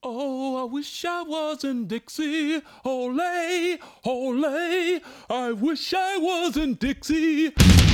Oh, I wish I was in Dixie. Ole, ole. I wish I was in Dixie.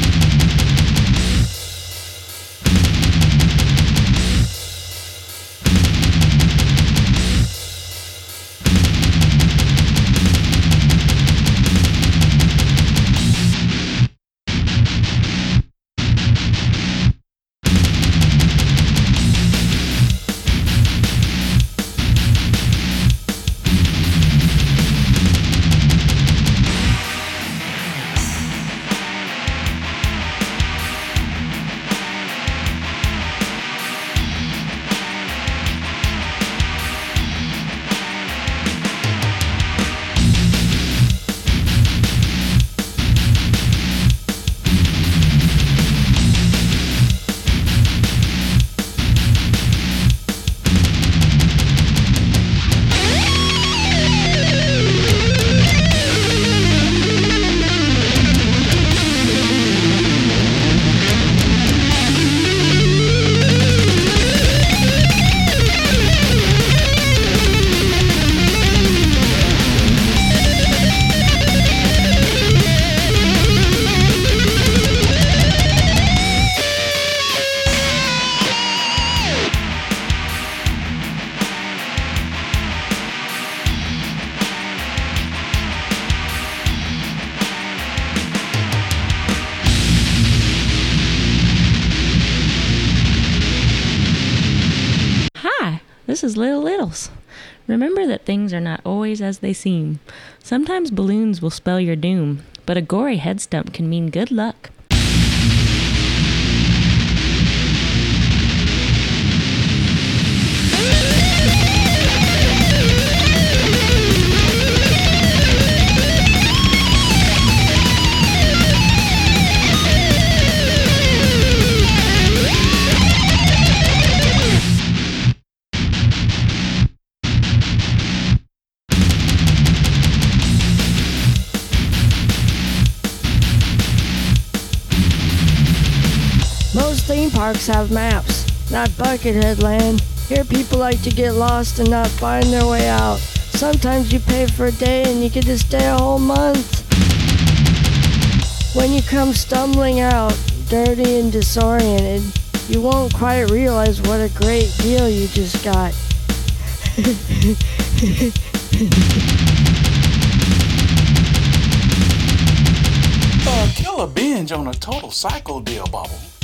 Hi, this is Little Littles. Remember that things are not always as they seem. Sometimes balloons will spell your doom, but a gory head stump can mean good luck. Most theme parks have maps, not Buckethead Land. Here people like to get lost and not find their way out. Sometimes you pay for a day and you get to stay a whole month. When you come stumbling out, dirty and disoriented, you won't quite realize what a great deal you just got. Kill a binge on a total cycle deal, Bobble.